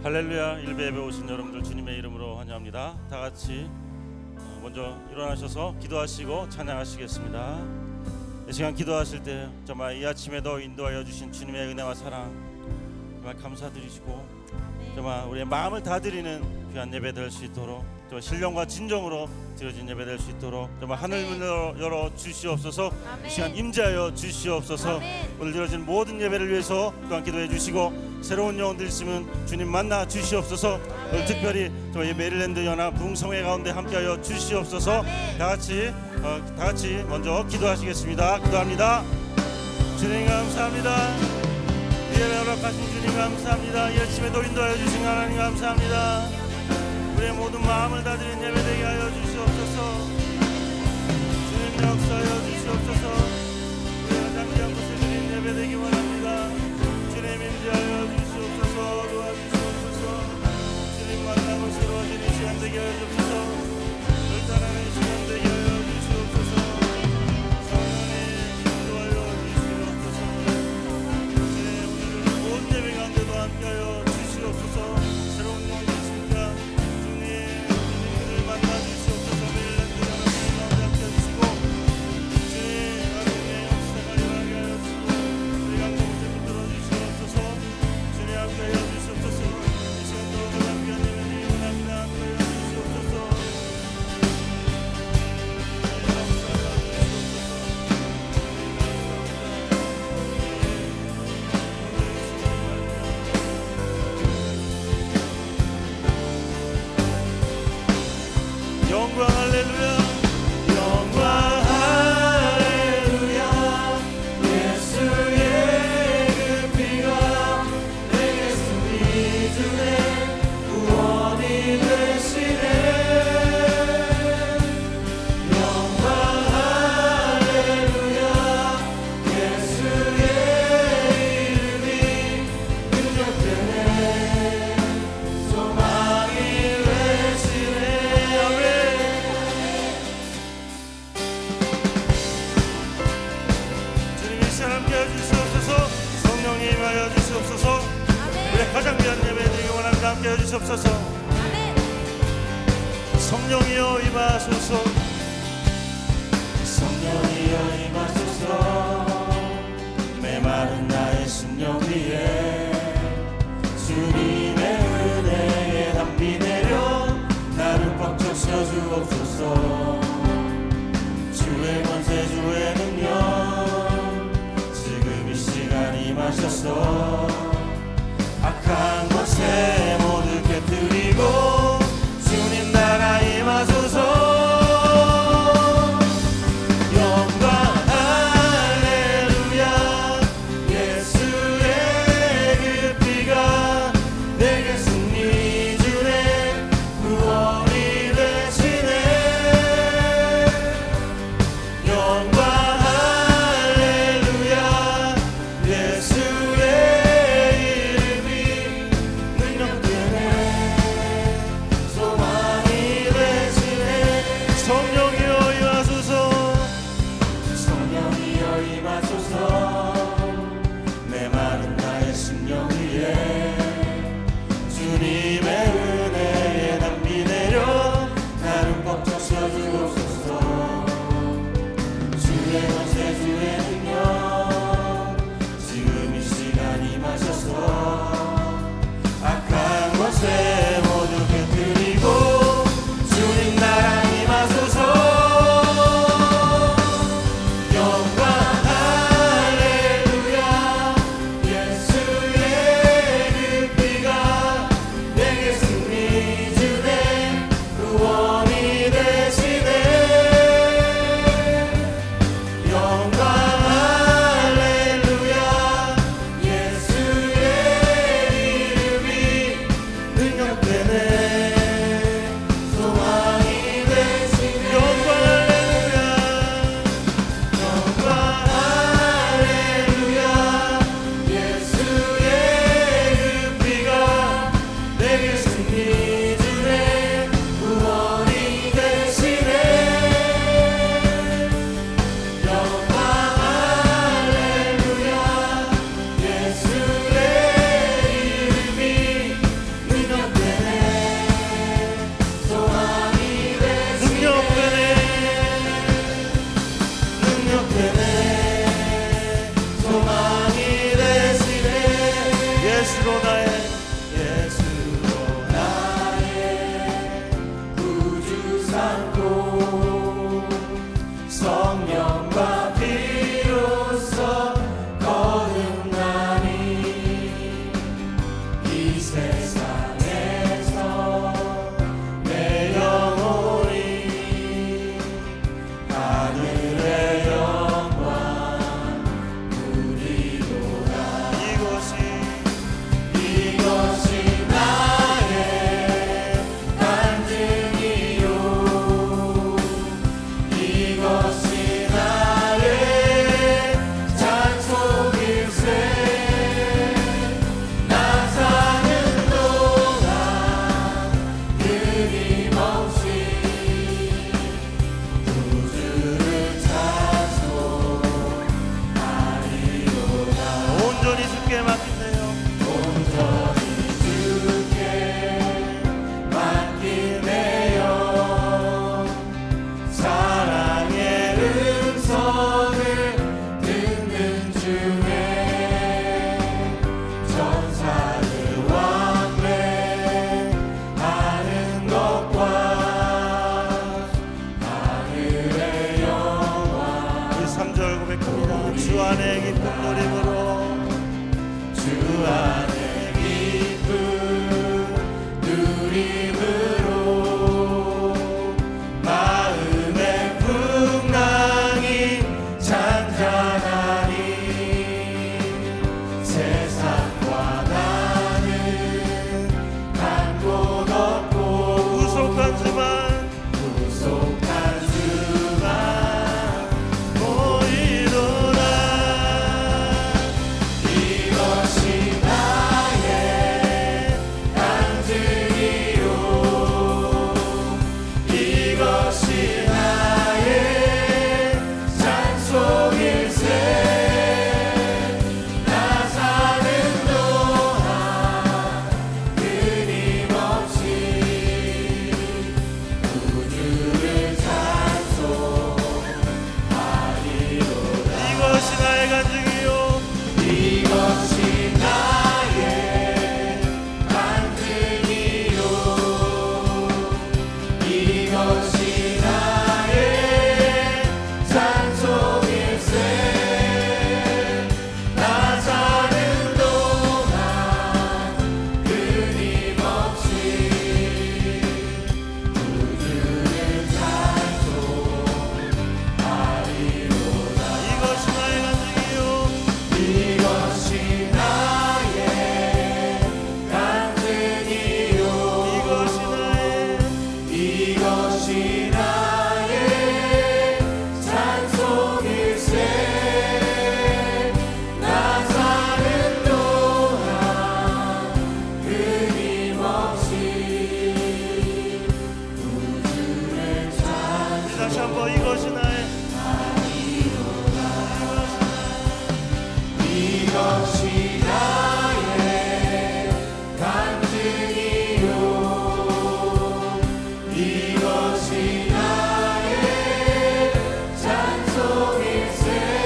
할렐루야. 일배 예배 오신 여러분들 주님의 이름으로 환영합니다. 다 같이 먼저 일어나셔서 기도하시고 찬양하시겠습니다. 이 시간 기도하실 때 정말 이 아침에도 인도하여 주신 주님의 은혜와 사랑 정말 감사드리시고 정말 우리의 마음을 다 드리는 귀한 예배 될 수 있도록 정말 신령과 진정으로 드려진 예배 될 수 있도록 정말 하늘 문을 열어 주시옵소서. 아멘. 이 시간 임재하여 주시옵소서. 아멘. 오늘 드려진 모든 예배를 위해서 또한 기도해 주시고 새로운 영혼들 있으면 주님 만나 주시옵소서. 오늘 특별히 저희 메릴랜드 연합 부흥성회 가운데 함께하여 주시옵소서. 아멘. 다 같이 먼저 기도하시겠습니다. 기도합니다. 주님 감사합니다. 예배 허락하신 주님 감사합니다. 이 아침에도 인도하여 주신 하나님 감사합니다. 우리의 모든 마음을 다 드린 예배 되게 하여 주시옵소서. 주님 역사하여 주시옵소서. 우리가 잠잠 곳에 드린 예배 되기 원합니다. 주님 임재하여 주시옵소서. 도와주시옵소서. 주님 만나고 새로워지는 시간 되게 하여 주옵소서. 결단하는 시간 되게 하여 주시옵소서. 성령님 인도하여 주시옵소서. 주님 오늘 모든 예배 가운데도 함께하여 주시옵소서. 새로운 영광 있습니다. 주님 주님을 만나 주시옵소서. 메릴랜드 연합 가운데 함께해 주시고 주님 하나님의 역사가 일어나게 하여 주시고 우리 강도 문제 붙들어 주시옵소서. 주님 함께하여 주시옵소서. 이 시간도 함께한 예배 드리기 원합니다. 함께하여 주시옵소서. 영광 할렐루야. 영광 할렐루야. 예수의 그 피가 내게 승리 주네 구원이 되시네. 영광 할렐루야. 예수의 이름이 능력되네 소망이 되시네. 아멘. 주님 이 시간 함께해 주시옵소서. 성령님 임하여 주시옵소서. 우리 가장 귀한 예배 드리기 원합니다. 함께해 주시옵소서. 아멘. 성령이여 임하소서. 성령이여 임하소서. 메마른 나의 심령 위에 주님의 은혜에 담비 내려 나를 꽉 적셔 주옵소서. 주의 권세 주의 능력 지금 이 시간 임하셔서 악한 것에 모두 깨뜨리고 주님 나라 임하소서. 영광 할렐루야. 예수의 그 피가 내게 승리 주네 구원이 되시네. 되네. 소망이 되시네. 예수로 나의 구주 삼고 성령과 비로소 거듭나니 이 세상에서 내 영혼이 하늘의 영광 누리도다. 이것이 나의 간증이요. 이것이 나의 찬송일세. 나 사는 동안 끊임없이 구주를 찬송하리로다. 온전히 주께 맡기세요. 온전히 주께 맡기네요. 사랑의 음성을 듣는 중에 전사를 왕래하는 것과 하늘의 영광. 이 3절 고백합니다. 주 안에 기쁜 노림으로 주 안에 기쁜 누림으로 마음의 풍랑이 잔잔하니 세상과 나는 간 곳 없고 구속한 수만 보이도다. 이것이 나의 간증이요. 이것이 나의 찬송일세. 나 사는 동안 끊임없이 구주를 찬송하리로다. 이것이 나의 간증이요. 이것이 나의 간증이요. 이것이 나의 찬송일세. 나 사는 동안 끊임없이 구주를 찬송하리로다. 이것이 나의 간증이요. 이것이 나의 간증이요. 이것이 나의 찬송일세. 나 사는 동안 끊임없이 구주를 찬송하리로다. 다시 한번 이것이 나의 이것이 나의 간증이요. 이것이 나의 찬송일세.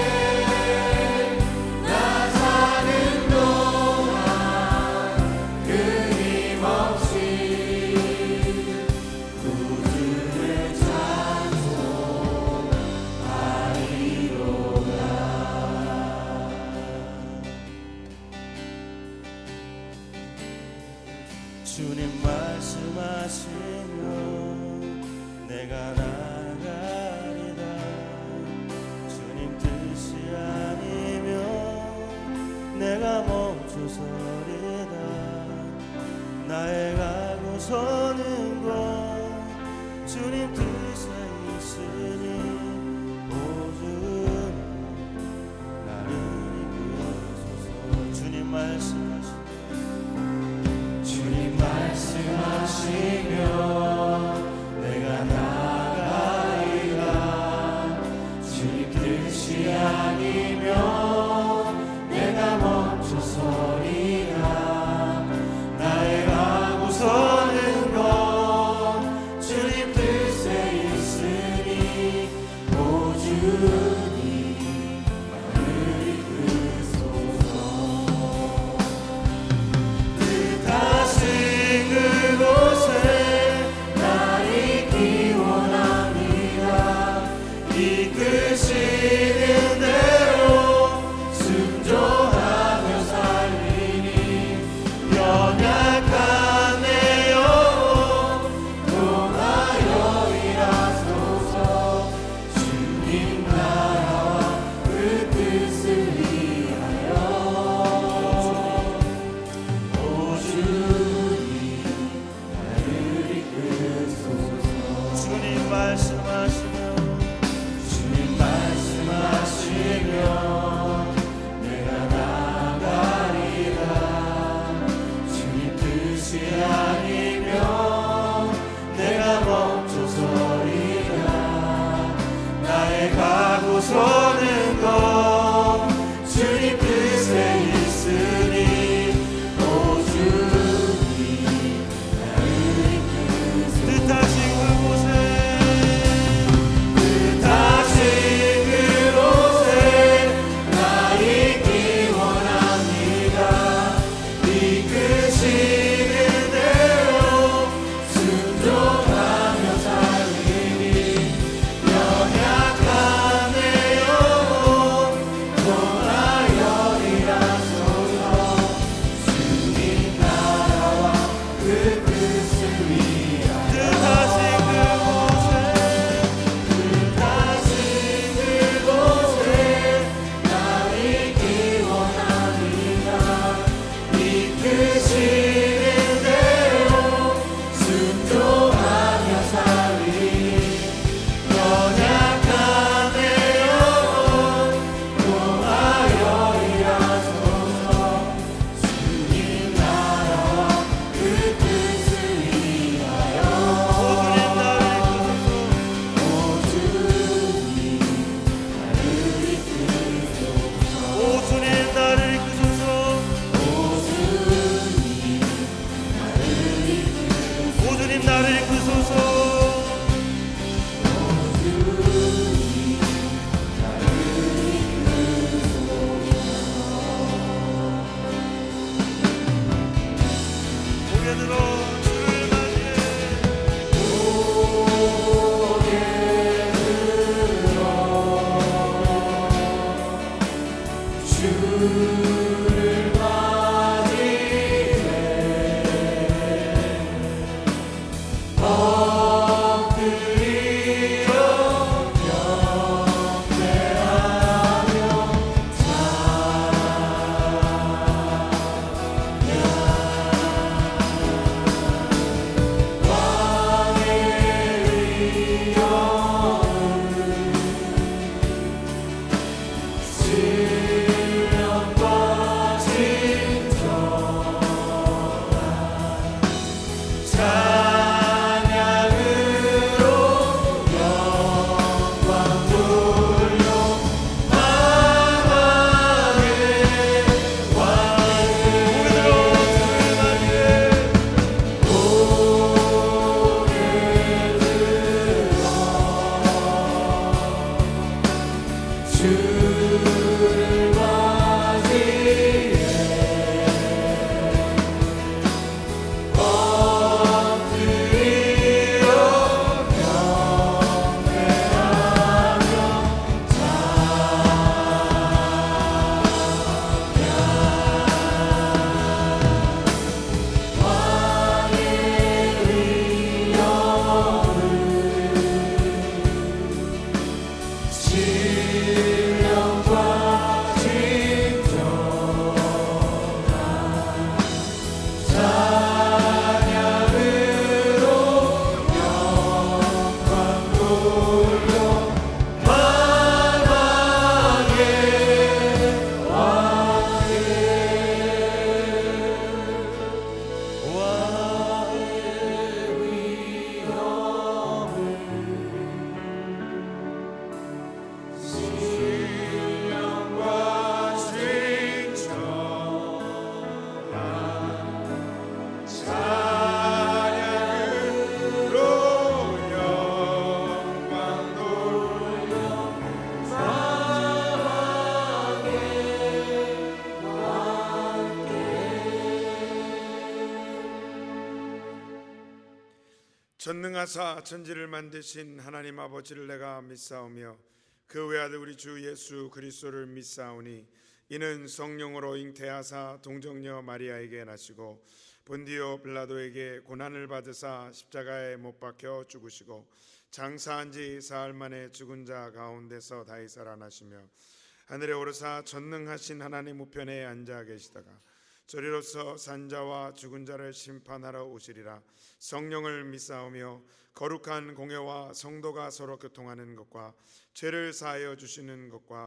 나 사는 동안 끊임없이 구주를 찬송하리로다. 주님 말씀하시면 내가 나가리다. 주님 뜻이 아니면 내가 멈춰서리다. 나의 가고 서는 곳 주님 뜻에 있으니 오주 나를 이끌어주소서. 주님 말씀하시면 내가 나가리라. 주님 뜻이 아니면 내가 멈춰서리라. 나의 가고 서는 건 주님 뜻에 전능하사 천지를 만드신 하나님 아버지를 내가 믿사오며 그 외아들 우리 주 예수 그리스도를 믿사오니 이는 성령으로 잉태하사 동정녀 마리아에게 나시고 본디오 빌라도에게 고난을 받으사 십자가에 못 박혀 죽으시고 장사한 지 사흘 만에 죽은 자 가운데서 다시 살아나시며 하늘에 오르사 전능하신 하나님 우편에 앉아 계시다가 저리로서 산자와 죽은 자를 심판하러 오시리라. 성령을 믿사오며 거룩한 공회와 성도가 서로 교통하는 것과 죄를 사하여 주시는 것과